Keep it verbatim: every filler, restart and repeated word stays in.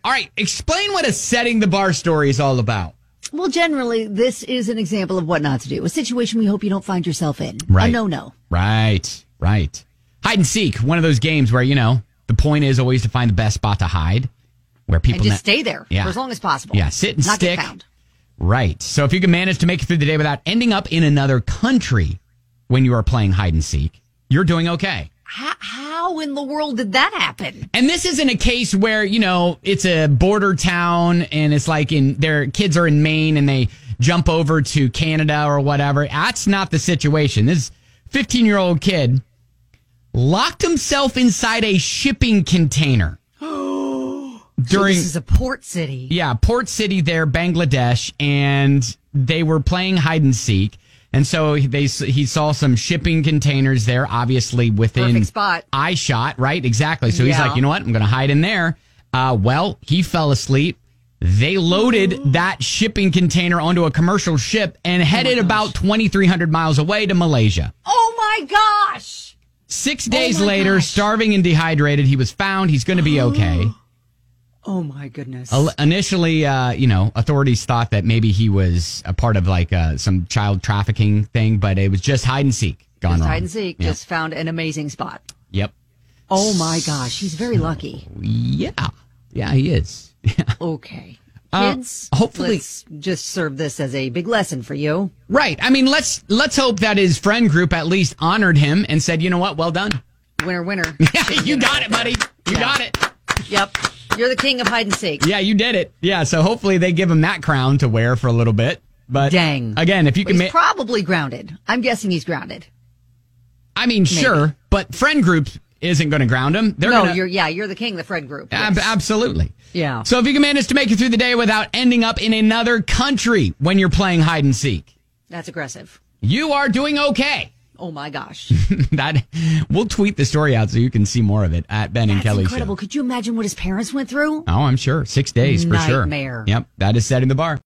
All right, explain what a setting the bar story is all about. Well, generally, this is an example of what not to do. A situation we hope you don't find yourself in. Right. A no-no. Right, right. Hide and seek, one of those games where, you know, the point is always to find the best spot to hide. Where people and just na- stay there yeah. for as long as possible. Yeah, sit and not stick. Get found. Right. So if you can manage to make it through the day without ending up in another country when you are playing hide and seek, you're doing okay. How, how in the world did that happen? And this isn't a case where, you know, it's a border town and it's like in their kids are in Maine and they jump over to Canada or whatever. That's not the situation. This fifteen-year-old kid locked himself inside a shipping container. During, so this is a port city. Yeah, port city there, Bangladesh, and they were playing hide and seek. And so they he saw some shipping containers there, obviously within Perfect spot. eye shot, right? Exactly. So he's Yeah. like, you know what? I'm going to hide in there. Uh, well, he fell asleep. They loaded that shipping container onto a commercial ship and headed about twenty-three hundred miles away to Malaysia. Oh, my gosh. Six days oh later, gosh. starving and dehydrated, he was found. He's going to be okay. Oh, my goodness. Initially, uh, you know, authorities thought that maybe he was a part of like uh, some child trafficking thing, but it was just hide and seek gone just wrong. hide and seek. Yep. Just found an amazing spot. Yep. Oh, my gosh. He's very lucky. Yeah. Yeah, he is. Yeah. Okay. Uh, Kids, hopefully- let's just serve this as a big lesson for you. Right. I mean, let's let's hope that his friend group at least honored him and said, you know what? Well done. Winner, winner. Yeah, you got it, buddy. You Yeah. got it. Yep. You're the king of hide and seek. Yeah, you did it. Yeah, so hopefully they give him that crown to wear for a little bit. But Dang. again, if you Well, can he's ma- probably grounded. I'm guessing he's grounded. I mean, sure, but friend group isn't going to ground him. They're no, gonna- you're yeah, you're the king of the friend group. Ab- Yes. absolutely. Yeah. So if you can manage to make it through the day without ending up in another country when you're playing hide and seek, That's aggressive. you are doing okay. Oh my gosh. That we'll tweet the story out so you can see more of it at Ben and That's Kelly incredible. Show. Could you imagine what his parents went through? Oh, I'm sure. Six days for sure. Nightmare. Yep. That is setting the bar.